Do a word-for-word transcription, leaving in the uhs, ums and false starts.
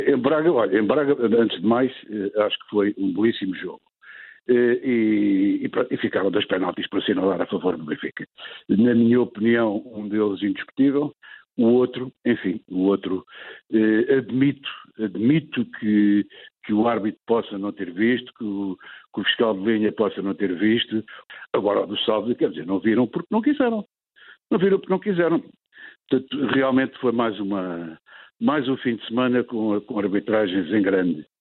Em Braga, olha, em Braga, antes de mais, eh, acho que foi um belíssimo jogo. Eh, E, e, pronto, e ficaram dois penaltis para assinalar a favor do Benfica. Na minha opinião, um deles indiscutível, o outro, enfim, o outro, eh, admito, admito que, que o árbitro possa não ter visto, que o, que o fiscal de linha possa não ter visto. Agora, o do Salve, quer dizer, não viram porque não quiseram. Não viram porque não quiseram. Portanto, realmente foi mais uma mais um fim de semana com, com arbitragens em grande.